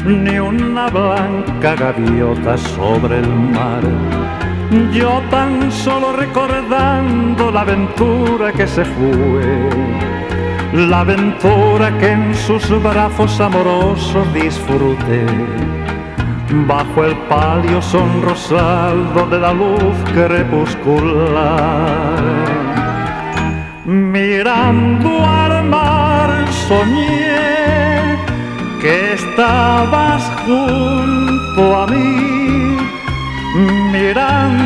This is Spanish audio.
ni una blanca gaviota sobre el mar. Yo tan solo recordando la aventura que se fue, la aventura que en sus brazos amorosos disfruté, bajo el palio sonrosado de la luz crepuscular. Mirando al mar soñé que estabas junto a mí, mirando